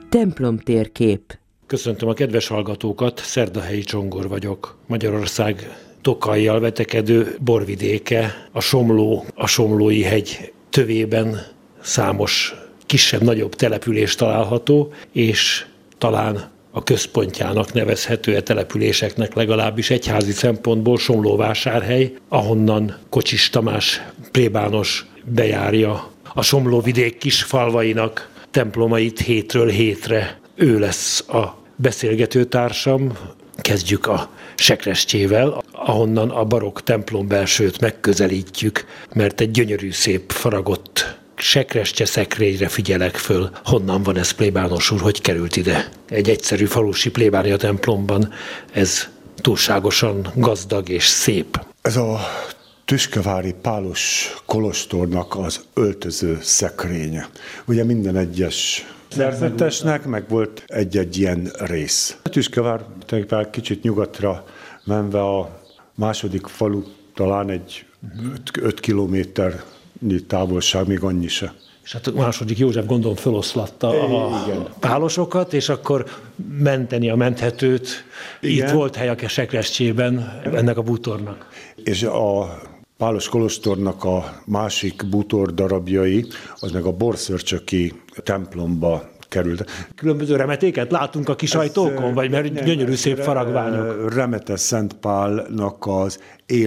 Templomtérkép. Köszöntöm a kedves hallgatókat, Szerdahelyi Csongor vagyok. Magyarország Tokajjal vetekedő borvidéke, a Somlói hegy tövében számos kisebb-nagyobb település található, és talán a központjának nevezhető a településeknek legalábbis egyházi szempontból Somlóvásárhely, ahonnan Kocsis Tamás plébános bejárja a Somlóvidék kis falvainak templomait hétről hétre. Ő lesz a beszélgetőtársam. Kezdjük a Sekrestjével, ahonnan a barokk templom belsőt megközelítjük, mert egy gyönyörű szép faragott sekrestye szekrényre figyelek föl. Honnan van ez, plébános úr, hogy került ide? Egy egyszerű falusi plébánia templomban ez túlságosan gazdag és szép. Ez a tüskevári pálos kolostornak az öltöző szekrénye. Ugye minden egyes szerzetesnek meg volt egy-egy ilyen rész. A Tüskevár kicsit nyugatra menve a második falu talán egy 5 kilométernyi távolság, még annyi se. És hát a második József gondolom feloszlatta a pálosokat, és akkor menteni a menthetőt. Igen. Itt volt hely a Sekrestjében ennek a bútornak. És a pálos kolostornak a másik bútor darabjai, az meg a Borszörcsöki templomba került. Különböző remetéket látunk a kis ajtókon, vagy mert gyönyörű szép faragványok? Remete Szent Pálnak az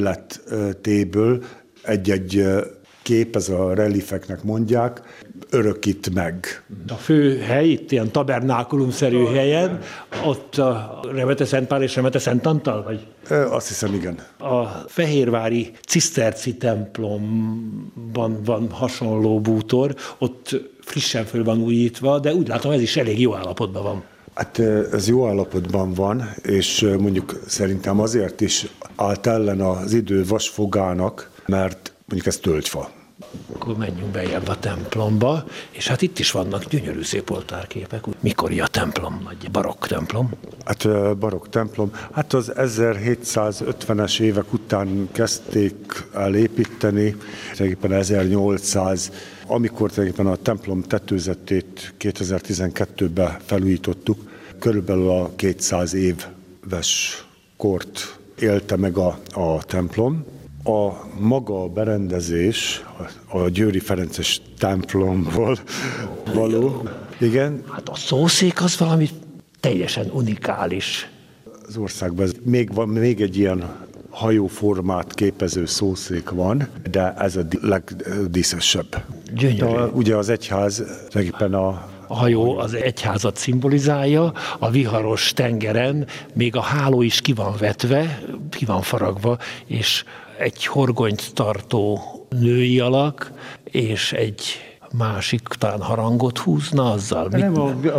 életéből egy-egy kép, ez a reliefeknek mondják, örökít meg. A fő hely, itt ilyen tabernákulumszerű helyen, ott a Remete Szent Pál és Remete Szent Antal, vagy? Azt hiszem, igen. A fehérvári ciszterci templomban van hasonló bútor, ott frissen föl van újítva, de úgy látom, ez is elég jó állapotban van. Hát ez jó állapotban van, és mondjuk szerintem azért is állt ellen az idő vasfogának, mert mondjuk ez tölgyfa. Akkor menjünk bejebb a templomba, és hát itt is vannak gyönyörű szép oltárképek. Mikori a templom, vagy barokk templom? Hát barokk templom, hát az 1750-es évek után kezdték el építeni, tulajdonképpen 1800, amikor tulajdonképpen a templom tetőzetét 2012-ben felújítottuk, körülbelül a 200 éves kort élte meg a templom. A maga berendezés a Győri Ferences templomból való. Igen. Hát a szószék az valami teljesen unikális. Az országban még egy ilyen hajóformát képező szószék van, de ez a legdíszesebb. Gyönyörű. Ugye az egyház tulajdonképpen a hajó az egyházat szimbolizálja, a viharos tengeren még a háló is ki van vetve, ki van faragva, és egy horgonyt tartó női alak, és egy másik talán harangot húzna azzal. Nem,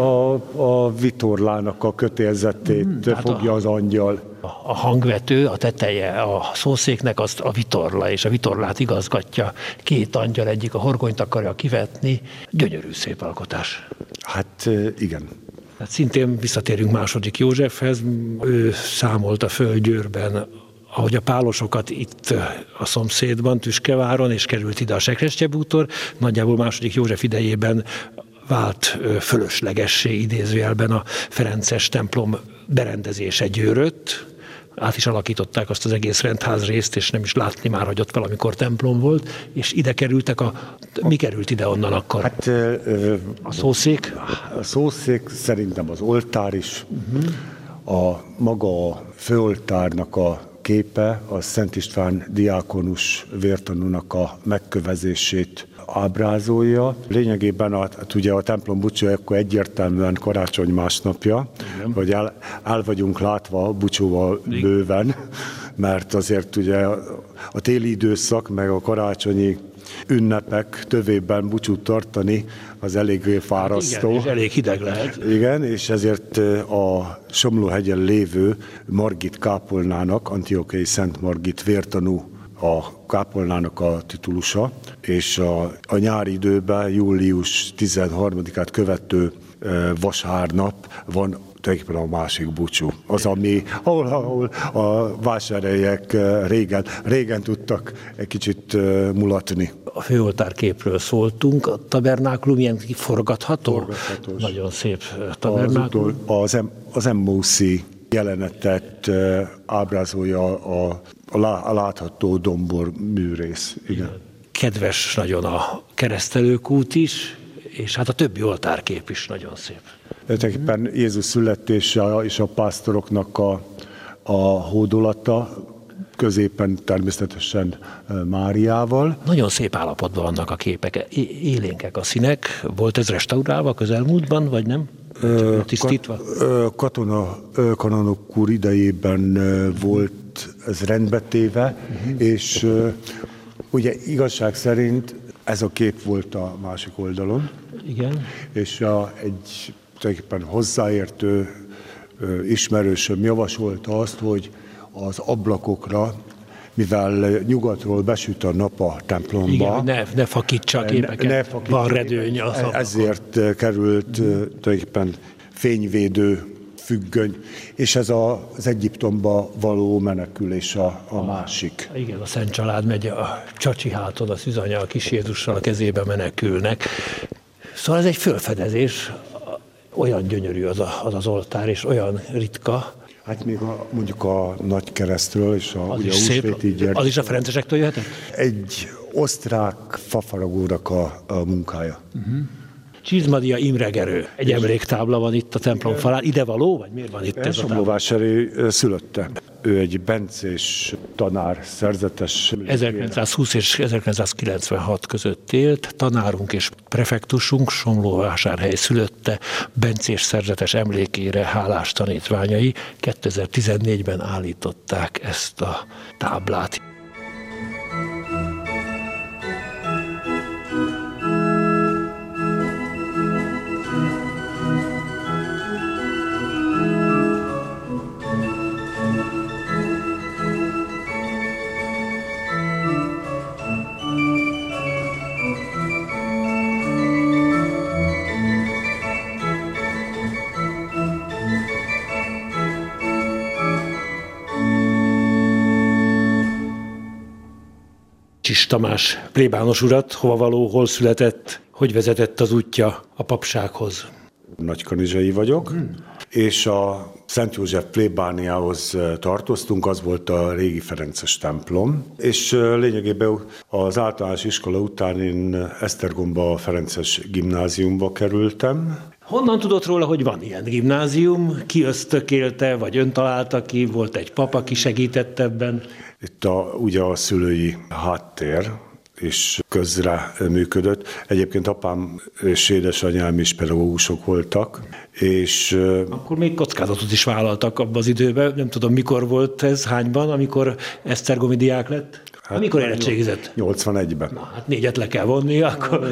a vitorlának a kötélzetét fogja az angyal. A hangvető, a teteje a szószéknek az a vitorla, és a vitorlát igazgatja. Két angyal, egyik a horgonyt akarja kivetni. Gyönyörű szép alkotás. Hát igen. Hát szintén visszatérünk második Józsefhez. Ő számolta föl Győrben, ahogy a pálosokat itt a szomszédban, Tüskeváron, és került ide a Sekrestye bútor, nagyjából második József idejében vált fölöslegessé idézőjelben a ferences templom berendezése Győrött. Át is alakították azt az egész rendház részt, és nem is látni már, hogy ott valamikor templom volt, és ide kerültek mi került ide onnan akkor? Hát a szószék? A szószék, szerintem az oltár is. A maga a főoltárnak a képe a Szent István diákonus vértanúnak a megkövezését ábrázolja. Lényegében ugye a templom búcsúja akkor egyértelműen karácsony másnapja, hogy el vagyunk látva a búcsúval bőven, mert azért ugye a téli időszak meg a karácsonyi ünnepek tövében búcsút tartani, az elég fárasztó. Igen, és elég hideg lehet. Igen, és ezért a Somlóhegyen lévő Margit kápolnának, Antiochiai Szent Margit vértanú a kápolnának a titulusa, és a nyári időben, július 13-át követő vasárnap van tulajdonképpen a másik búcsú. Az, ahol a vásárhelyek régen tudtak egy kicsit mulatni. A főoltárképről szóltunk, a tabernákulum ilyen forgatható? Forgathatós. Nagyon szép tabernákulum. Az Emmauszi jelenetet ábrázolja a látható dombor műrész. Igen. Kedves nagyon a keresztelőkút is, és hát a többi oltárkép is nagyon szép. Tulajdonképpen Jézus születése és a pásztoroknak a hódolata, középen természetesen Máriával. Nagyon szép állapotban vannak a képek, élénkek a színek. Volt ez restaurálva közelmúltban, vagy nem? Tisztítva? Kanonok úr idejében volt ez rendbetéve, és ugye igazság szerint ez a kép volt a másik oldalon. Igen. És egy tulajdonképpen hozzáértő ismerősöm javasolta azt, hogy az ablakokra, mivel nyugatról besüt a nap a templomba. Igen, ne fakítsa a képeket, van redőny az ablakon. Ezért került tulajdonképpen fényvédő függöny, és ez az Egyiptomba való menekülés a másik. Igen, a Szent Család megy a csacsi háton, a szűzanya a kis Jézussal a kezébe menekülnek. Szóval ez egy fölfedezés, olyan gyönyörű az oltár, és olyan ritka. Hát még mondjuk a nagy keresztről, és ugye a húsvéti gyermek. Az is a ferencesektől jöhetett? Egy osztrák fafaragónak a munkája. Csizmadia Imregerő. Egy emléktábla van itt a templom falán. Ide való, vagy miért van itt ez a tábla? Somlóvásári szülötte. Ő egy bencés tanár, szerzetes. 1920 és 1996 között élt, tanárunk és prefektusunk, Somlóvásárhely szülötte, bencés szerzetes emlékére hálás tanítványai 2014-ben állították ezt a táblát. Csis Tamás plébános urat, hova való, hol született, hogy vezetett az útja a papsághoz? Nagykanizsai vagyok, és a Szent József plébániához tartoztunk, az volt a régi ferences templom, és lényegében az általános iskola után én Esztergomba a ferences gimnáziumba kerültem. Honnan tudott róla, hogy van ilyen gimnázium? Ki ösztökélte, vagy ön találta ki? Volt egy papa, aki segített ebben? Itt ugye a szülői háttér is közre működött. Egyébként apám és édesanyám is pedagógusok voltak, és... Akkor még kockázatot is vállaltak abban az időben. Nem tudom, mikor volt ez, hányban, amikor esztergomi diák lett? Hát, amikor érettségizett? 81-ben. Na, hát 4-et le kell vonni, akkor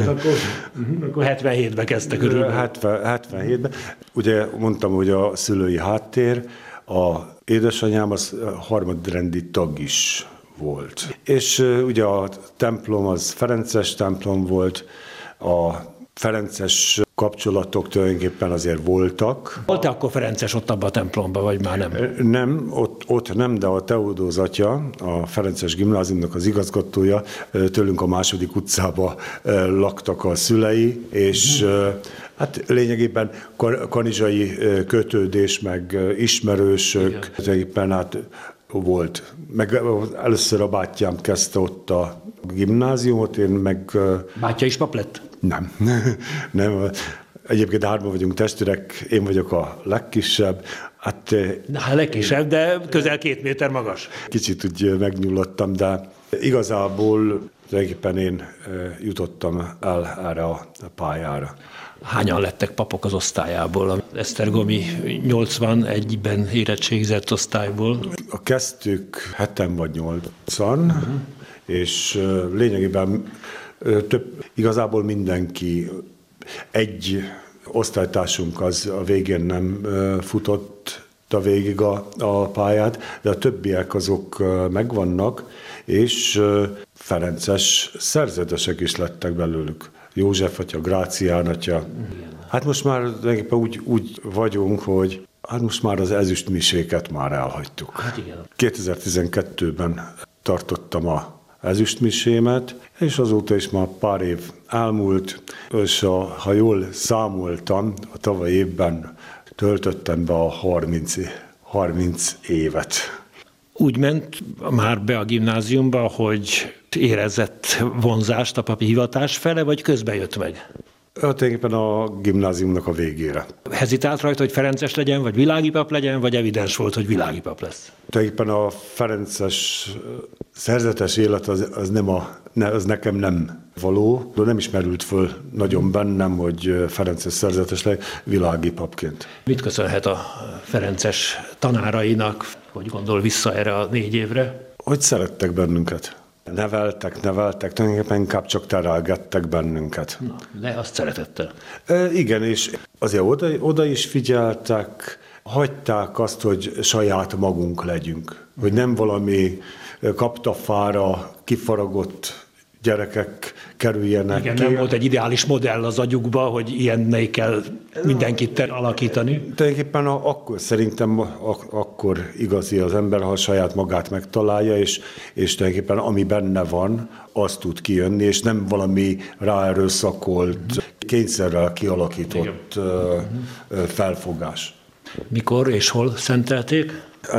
77-ben kezdte körülbelül. 77-ben. Ugye mondtam, hogy a szülői háttér, a édesanyám az harmadrendi tag is volt. És ugye a templom az ferences templom volt, a ferences kapcsolatok tulajdonképpen azért voltak. Volt-e akkor ferences ott abban a templomban, vagy már nem? Nem, ott nem, de a Teodóz atya, a ferences gimnáziumnak az igazgatója, tőlünk a második utcába laktak a szülei, és hát lényegében kanizsai kötődés, meg ismerősök, tulajdonképpen hát volt. Meg először a bátyám kezdte ott a gimnáziumot, én meg... Bátya is pap lett? Nem. Nem. Egyébként 3 vagyunk testvérek, én vagyok a legkisebb. Hát, a legkisebb, de közel 2 méter magas. Kicsit úgy megnyullottam, de igazából tulajdonképpen én jutottam el erre a pályára. Hányan lettek papok az osztályából, az esztergomi 81-ben érettségizett osztályból? A kezdtük 7 vagy 8-an, és lényegében igazából mindenki, egy osztálytársunk az a végén nem futott végig a pályát, de a többiek azok megvannak, és ferences szerzetesek is lettek belőlük. József atya, Grácián atya. Hát most már úgy vagyunk, hogy hát most már az ezüstmiséket már elhagytuk. Hát igen. 2012-ben tartottam a ezüstmisémet, és azóta is már pár év elmúlt, és ha jól számoltam, a tavaly évben töltöttem be a 30 évet. Úgy ment már be a gimnáziumba, hogy érezett vonzást a papi hivatás fele, vagy közben jött meg? Tulajdonképpen a gimnáziumnak a végére. Hezitált rajta, hogy ferences legyen, vagy világi pap legyen, vagy evidens volt, hogy világi pap lesz? Tulajdonképpen a ferences szerzetes élet az nekem nem való, de nem is merült föl nagyon bennem, hogy ferences szerzetes legyek világi papként. Mit köszönhet a ferences tanárainak, hogy gondol vissza erre a 4 évre? Hogy szerettek bennünket. Neveltek, tulajdonképpen inkább csak terelgettek bennünket. Na, de azt szeretettel. Igen, és azért oda is figyeltek, hagyták azt, hogy saját magunk legyünk. Hogy nem valami kaptafára kifaragott gyerekek kerüljenek Igen, ki. nem volt egy ideális modell az agyukba, hogy ilyenné kell mindenkit alakítani. Tulajdonképpen szerintem akkor igazi az ember, ha saját magát megtalálja, és tulajdonképpen ami benne van, az tud kijönni, és nem valami ráerőszakolt, kényszerrel kialakított felfogás. Mikor és hol szentelték?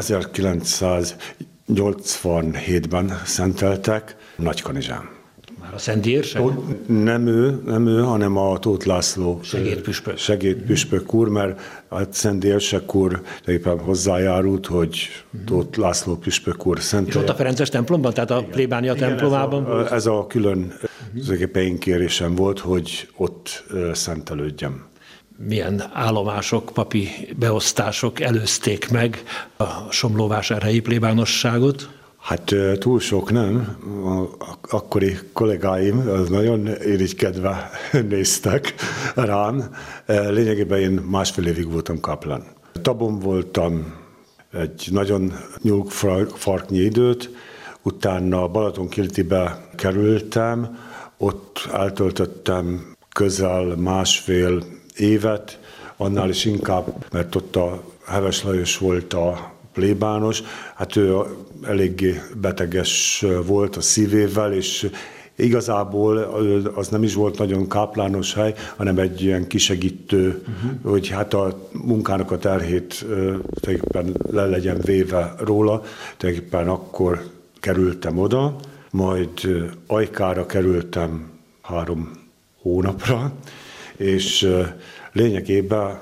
1987-ben szenteltek Nagykanizsán. Már a Szent Érsek? Nem ő, hanem a Tóth László segédpüspök úr, mert a Szent Érsek úr éppen hozzájárult, hogy Tóth László püspök úr szentelje. És ott a ferences templomban, tehát a plébánia templomában? Ez a külön én kérésem volt, hogy ott szentelődjem. Milyen állomások, papi beosztások előzték meg a somlóvásárhelyi plébánosságot? Hát túl sok nem. Akkori kollégáim az nagyon irigykedve néztek rám. Lényegében én 1,5 évig voltam kaplán. Tabon voltam egy nagyon nyúlfarknyi időt, utána Balaton-Kiltibe kerültem, ott eltöltöttem közel 1,5 évet, annál is inkább, mert ott a Heves Lajos volt a plébános, hát ő eléggé beteges volt a szívével, és igazából az nem is volt nagyon káplános hely, hanem egy ilyen kisegítő, hogy hát a munkának a terhét tulajdonképpen le legyen véve róla, tulajdonképpen akkor kerültem oda, majd Ajkára kerültem 3 hónapra, és lényegében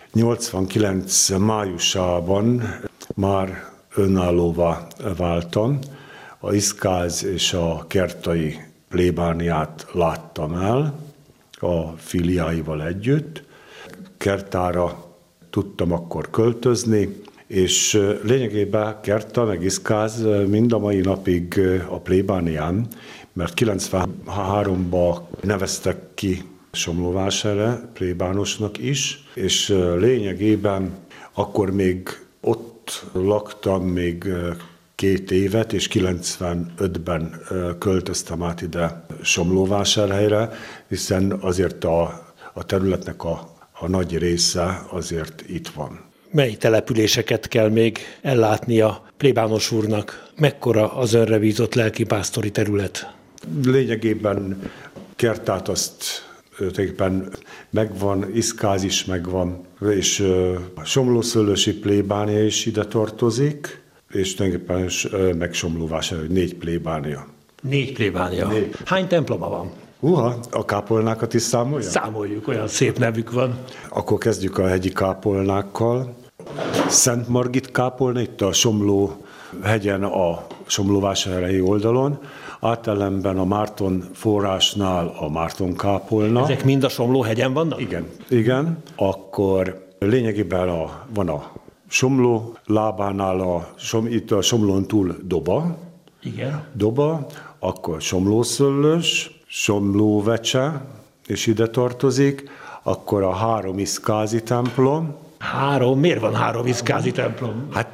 89 májusában már önállóvá váltam. A Iszkáz és a Kertai plébániát láttam el a filiáival együtt. Kertára tudtam akkor költözni, és lényegében Kerta meg Iszkáz mind a mai napig a plébánián, mert 93-ban neveztek ki Somlóvásárre plébánosnak is, és lényegében akkor még ott laktam még 2 évet, és 95-ben költöztem át ide Somlóvásárhelyre, hiszen azért a területnek a nagy része azért itt van. Mely településeket kell még ellátni a plébános úrnak? Mekkora az önre bízott lelkipásztori terület? Lényegében Kertát azt tulajdonképpen megvan, Iszkáz is megvan, és Somlószöllősi plébánia is ide tartozik, és tulajdonképpen meg Somlóvásárhely, 4 plébánia. 4 plébánia. 4. Hány temploma van? A kápolnákat is számolja? Számoljuk, olyan szép nevük van. Akkor kezdjük a hegyi kápolnákkal. Szent Margit kápolna, itt a Somló hegyen, a Somlóvásárhelyi oldalon, átellenben a Márton forrásnál a Márton kápolna. Ezek mind a Somló hegyen vannak? Igen. Akkor lényegében van a Somló lábánál, itt a Somlón túl Doba. Igen. Doba, akkor Somlószöllős, Somlóvecse, és ide tartozik, akkor a 3 iszkázi templom. 3? Miért van 3 iszkázi templom? Hát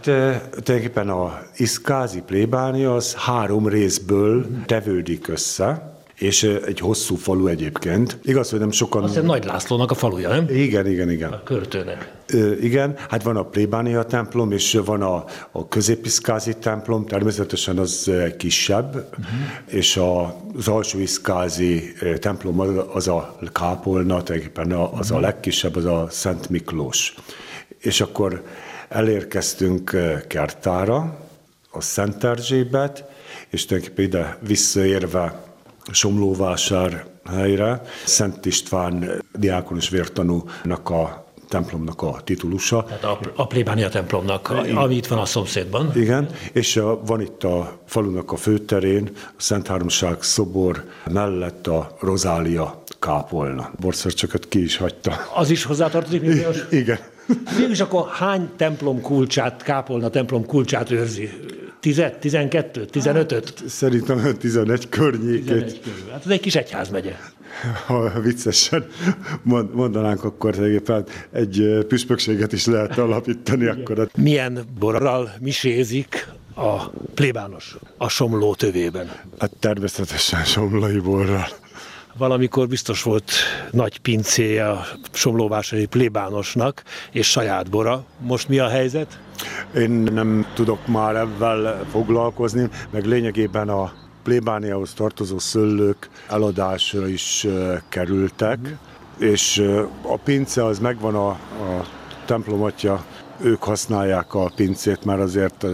tulajdonképpen a iszkázi plébánia az 3 részből tevődik össze, és egy hosszú falu egyébként. Igaz, hogy nem sokan... Azt hiszem Nagy Lászlónak a faluja, nem? Igen. A költőnek. Igen, hát van a plébánia templom, és van a középiszkázi templom, természetesen az kisebb, és az alsóiszkázi templom az a kápolna, tulajdonképpen az a legkisebb, az a Szent Miklós. És akkor elérkeztünk Kertára, a Szent Erzsébet, és tulajdonképpen ide visszaérve Somlóvásár helyre, Szent István diákonus vértanúnak a templomnak a titulusa. Tehát a plébánia templomnak, ami itt van a szomszédban. Igen, és van itt a falunak a főterén, a Szent Háromság szobor mellett a Rozália kápolna. Borszörcsöket ki is hagyta. Az is hozzátartozik? Igen. Mégis akkor hány templom kulcsát, kápolna templom kulcsát őrzi? 10, 12, 15-öt? Szerintem 11 környékét. 11 körül. Hát ez egy kis egyházmegye. Ha viccesen mondanánk, akkor tulajdonképpen egy püspökséget is lehet alapítani. Akkor. Milyen borral misézik a plébános a Somló tövében? Hát természetesen somlói borral. Valamikor biztos volt nagy pincéje a somlóvásári plébánosnak, és saját bora. Most mi a helyzet? Én nem tudok már ebben foglalkozni, meg lényegében a plébániához tartozó szőlők eladásra is kerültek, és a pince az megvan a templom atya, ők használják a pincét, mert azért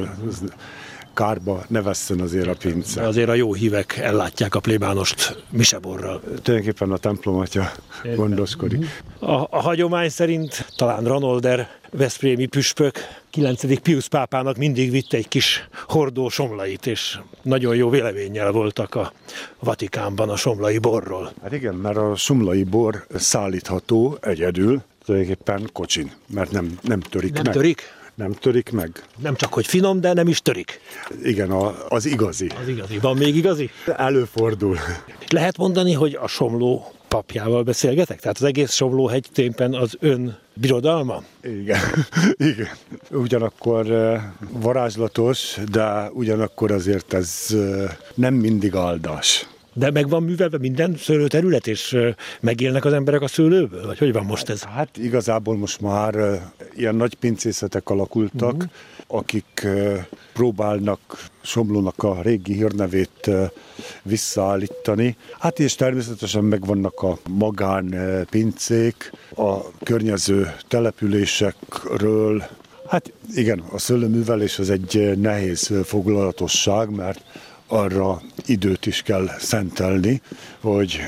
kárba ne vesszen azért a pince. Azért a jó hívek ellátják a plébánost miseborral. Tulajdonképpen a templom atya gondoskodik. A hagyomány szerint talán Ranolder veszprémi püspök 9. Piusz pápának mindig vitte egy kis hordó somlait, és nagyon jó véleménnyel voltak a Vatikánban a somlai borról. Hát igen, mert a somlai bor szállítható egyedül, tulajdonképpen kocsin, mert nem törik meg. Nem törik? Nem törik meg. Nem csak, hogy finom, de nem is törik. Igen, az igazi. Az igazi. Van még igazi? Előfordul. Lehet mondani, hogy a Somló papjával beszélgetek? Tehát az egész Somlóhegy tényleg az ön birodalma? Igen. Igen. Ugyanakkor varázslatos, de ugyanakkor azért ez nem mindig áldás. De meg van művelve minden szőlőterület, és megélnek az emberek a szőlőből? Vagy hogy van most ez? Hát igazából most már ilyen nagy pincészetek alakultak, akik próbálnak Somlónak a régi hírnevét visszaállítani. Hát és természetesen megvannak a magánpincék, a környező településekről. Hát igen, a szőlőművelés az egy nehéz foglalatosság, mert arra időt is kell szentelni, hogy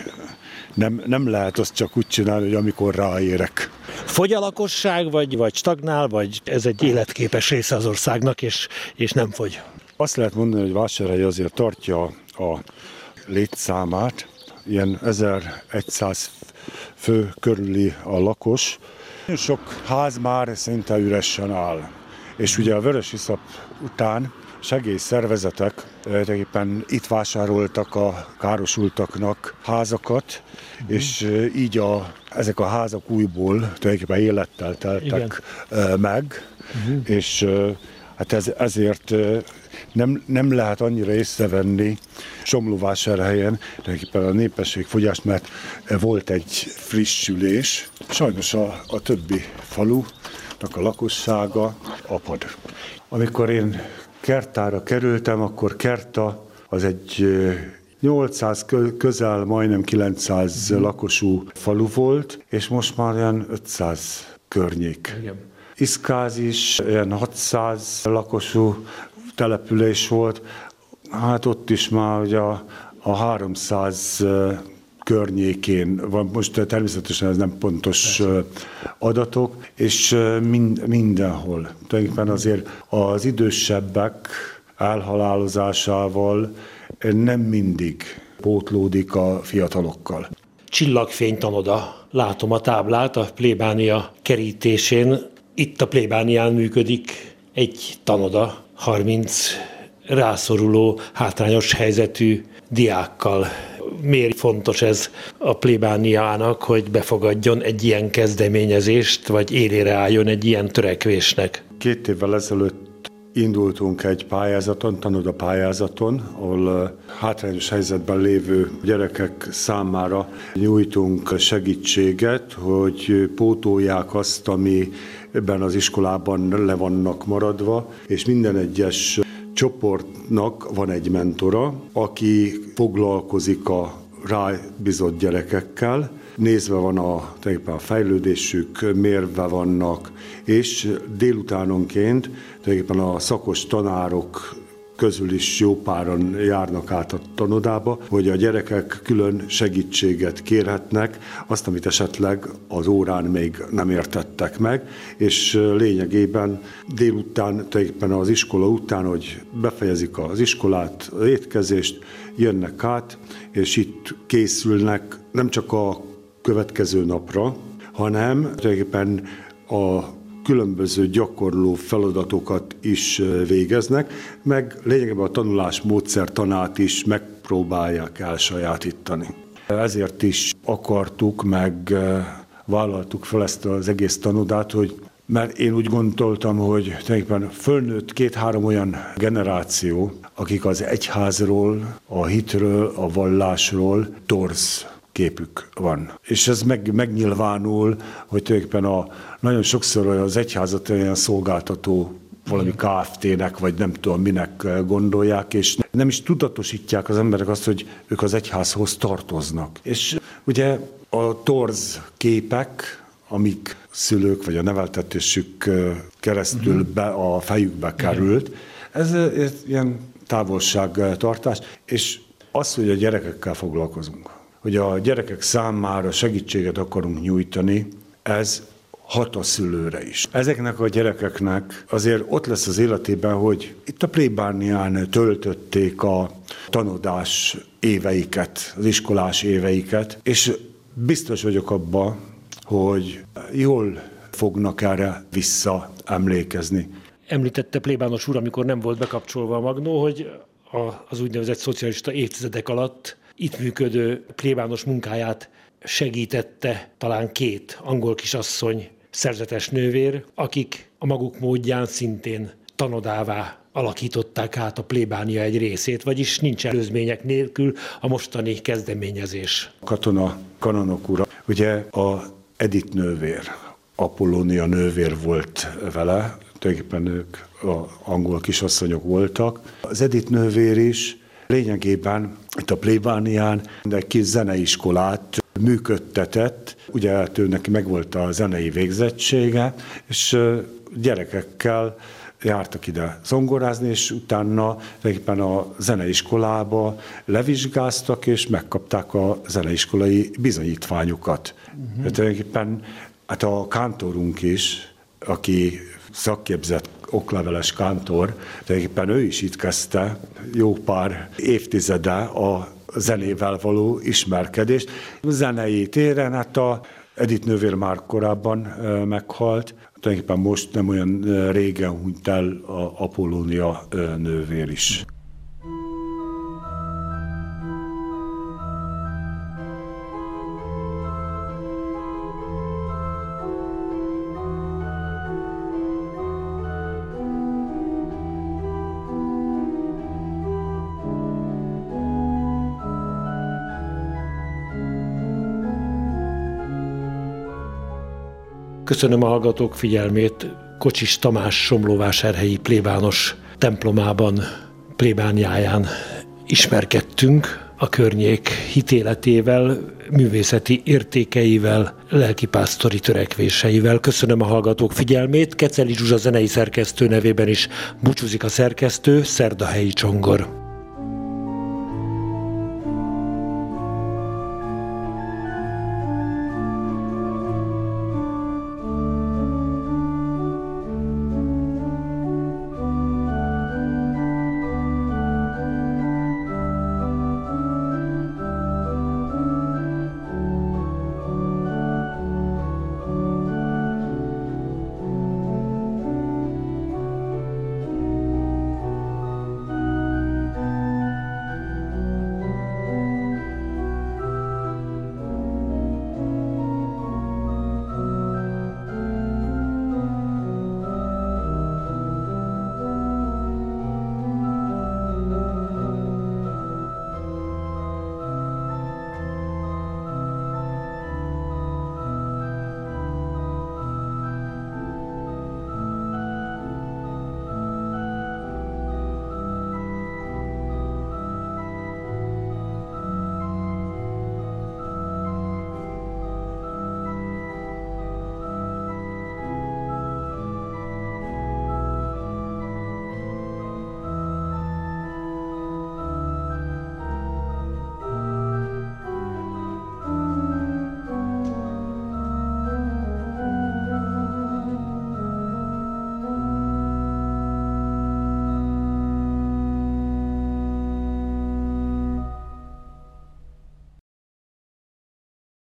nem lehet azt csak úgy csinálni, hogy amikor ráérek. Fogy a lakosság, vagy stagnál, vagy ez egy életképes része az országnak, és nem fogy? Azt lehet mondani, hogy Vásárhely azért tartja a létszámát, ilyen 1100 fő körüli a lakos. Sok ház már szinte üresen áll. És ugye a vörösiszap után segélyszervezetek tulajdonképpen itt vásároltak a károsultaknak házakat, és így ezek a házak újból tulajdonképpen élettel teltek meg, és hát ezért nem lehet annyira észrevenni Somlóvásárhelyen tulajdonképpen a népességfogyást, mert volt egy frissülés. Sajnos a többi falunak a lakossága apad. Amikor én Kertára kerültem, akkor Kerta az egy 800 közel, majdnem 900 lakosú falu volt, és most már ilyen 500 környék. Igen. Iszkáz is ilyen 600 lakosú település volt, hát ott is már ugye a 300 környékén van, most természetesen ez nem pontos adatok, és mindenhol. Tulajdonképpen azért az idősebbek elhalálozásával nem mindig pótlódik a fiatalokkal. Csillagfénytanoda. Látom a táblát a plébánia kerítésén. Itt a plébánián működik egy tanoda, 30 rászoruló, hátrányos helyzetű diákkal. Miért fontos ez a plébániának, hogy befogadjon egy ilyen kezdeményezést, vagy élére álljon egy ilyen törekvésnek? 2 évvel ezelőtt indultunk egy pályázaton, tanoda pályázaton, ahol hátrányos helyzetben lévő gyerekek számára nyújtunk segítséget, hogy pótolják azt, ami ebben az iskolában le vannak maradva, és minden egyes csoportnak van egy mentora, aki foglalkozik a rábízott gyerekekkel, nézve van a fejlődésük, mérve vannak, és délutánonként tulajdonképpen a szakos tanárok közül is jó páran járnak át a tanodába, hogy a gyerekek külön segítséget kérhetnek, azt, amit esetleg az órán még nem értettek meg, és lényegében délután, tulajdonképpen az iskola után, hogy befejezik az iskolát, az étkezést, jönnek át, és itt készülnek nem csak a következő napra, hanem tulajdonképpen a különböző gyakorló feladatokat is végeznek, meg lényegében a tanulás módszertanát is megpróbálják elsajátítani. Ezért is akartuk, meg vállaltuk fel ezt az egész tanodát, mert én úgy gondoltam, hogy tulajdonképpen fölnőtt 2-3 olyan generáció, akik az egyházról, a hitről, a vallásról torz képük van. És ez megnyilvánul, hogy tulajdonképpen nagyon sokszor az egyházat olyan szolgáltató valami Kft-nek, vagy nem tudom minek gondolják, és nem is tudatosítják az emberek azt, hogy ők az egyházhoz tartoznak. És ugye a torz képek, amik szülők vagy a neveltetésük keresztül a fejükbe került, ez ilyen távolságtartás, és az, hogy a gyerekekkel foglalkozunk, hogy a gyerekek számára segítséget akarunk nyújtani, ez hat a szülőre is. Ezeknek a gyerekeknek azért ott lesz az életében, hogy itt a plébánián töltötték a tanodás éveiket, az iskolás éveiket, és biztos vagyok abban, hogy jól fognak erre visszaemlékezni. Említette plébános úr, amikor nem volt bekapcsolva a magnó, hogy az úgynevezett szocialista évtizedek alatt itt működő plébános munkáját segítette talán 2 angol kisasszony, szerzetes nővér, akik a maguk módján szintén tanodává alakították át a plébánia egy részét, vagyis nincs előzmények nélkül a mostani kezdeményezés. Katona kanonok ura, ugye a Edith nővér, Apollónia nővér volt vele, tulajdonképpen ők angol kisasszonyok voltak. Az Edith nővér is lényegében itt a plébánián egy kis zeneiskolát működtetett, ugye ő neki megvolt a zenei végzettsége, és gyerekekkel jártak ide zongorázni, és utána tulajdonképpen a zeneiskolába levizsgáztak, és megkapták a zeneiskolai bizonyítványukat. Tulajdonképpen hát a kántorunk is, aki szakképzett okleveles kántor, tulajdonképpen ő is itt kezdte jó pár évtizede a zenével való ismerkedést. A zenei téren, hát a Edith nővér már korábban meghalt, tulajdonképpen most nem olyan régen hunyt el a Apollónia nővér is. Köszönöm a hallgatók figyelmét. Kocsis Tamás somlóvásárhelyi plébános templomában, plébániáján ismerkedtünk a környék hitéletével, művészeti értékeivel, lelkipásztori törekvéseivel. Köszönöm a hallgatók figyelmét. Keceli Zsuzsa zenei szerkesztő nevében is búcsúzik a szerkesztő, Szerdahelyi Csongor.